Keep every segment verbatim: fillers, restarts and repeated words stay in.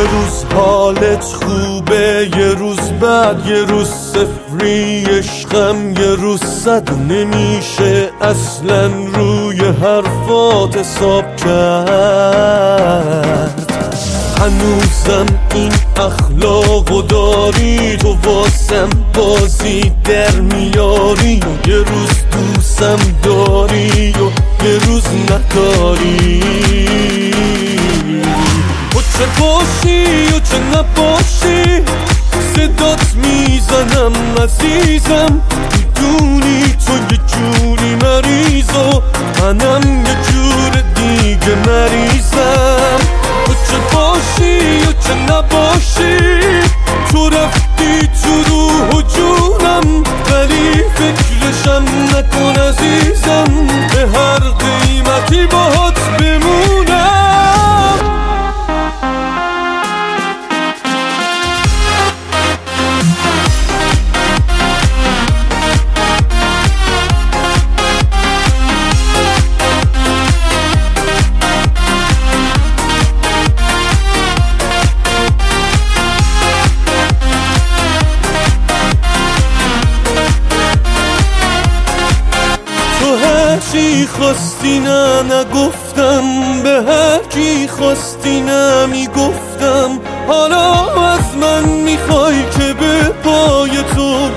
روز حالت خوبه، یه روز بعد، یه روز صفری عشقم، یه روز صد. نمیشه اصلا روی حرفات حساب کرد. هنوزم این اخلاقو داری، تو واسم بازی در میاری. یه روز دوستم داری و یه روز نداری. و چه باشی و چه نباشی صدات میزنم عزیزم. میدونی تو یه جوری مریض و منم یه جور دیگه مریضم. و چه باشی و چه نباشی تو رفتی تو روح و جونم، ولی فکرشم نکن عزیزم، به هر قیمتی باهات بمونم. چی خواستی نه نگفتم، به هر کی خواستی نه میگفتم. حالا از من میخوای که به پای تو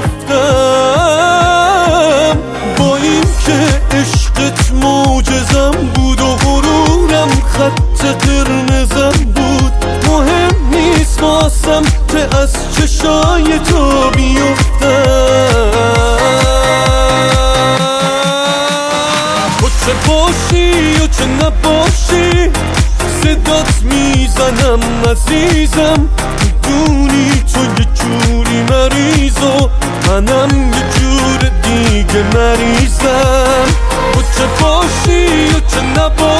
بیفتم. با این که عشقت معجزم بود و غرورم خط قرمزم بود، مهم نیست واسم که از چشای تو بیفتم. چه باشی و چه نباشی صدات میزنم عزیزم. میدونی تو یه جوری مریض و منم یه جور دیگه مریضم. و چه باشی و چه نباشی